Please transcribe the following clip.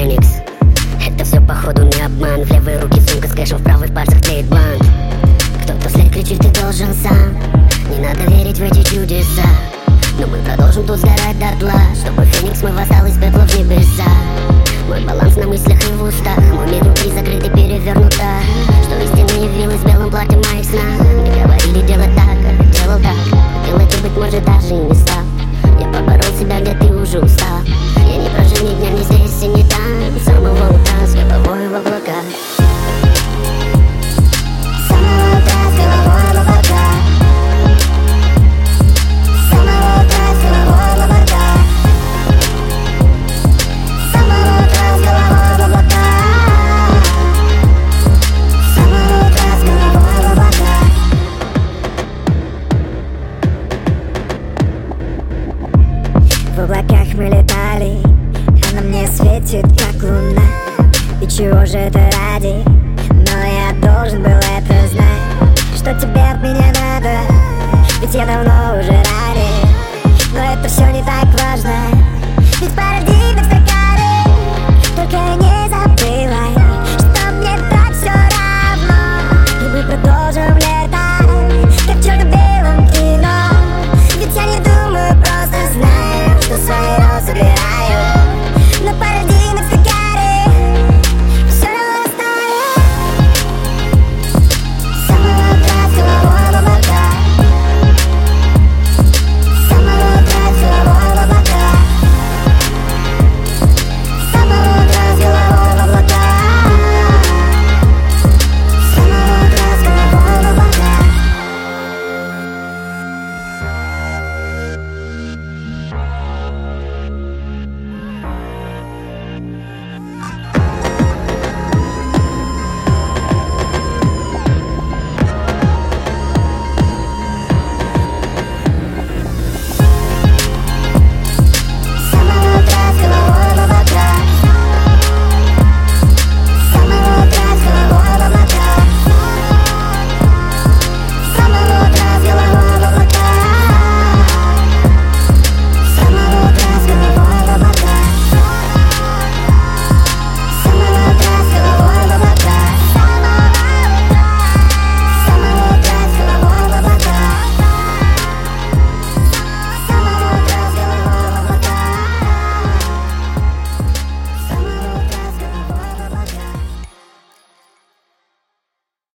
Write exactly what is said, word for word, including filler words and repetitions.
Феникс. Это все походу не обман. В левой руке сумка с кэшем, в правой в пальцах тлеет блант. Кто-то вслед кричит, ты должен сам. Не надо верить в эти чудеса, но мы продолжим тут сгорать дотла, чтобы Феникс мой восстал из пепла в небеса. Мой баланс на мыслях и в устах, мой мир внутри закрыт и перевернут так, что истина явилась в белом платье моих снах. Мне говорили делать так, а я делал так. Делать и быть может даже и не стал. Я поборол себя, где ты уже устал. Я не прожил ни дня ни здесь и ни там. С самого утра с головой в облаках. С самого утра с головой в облаках. С самого утра с головой в облаках. С самого утра с головой в облаках. С самого утра с головой в облаках. В облаках мы летали, она мне светит, как луна. И чего же это ради? Но я должен был это знать. Что тебе от меня надо? Ведь я давно уже ранен. Но это все не так важно. Ведь парадигма в стакане, только я не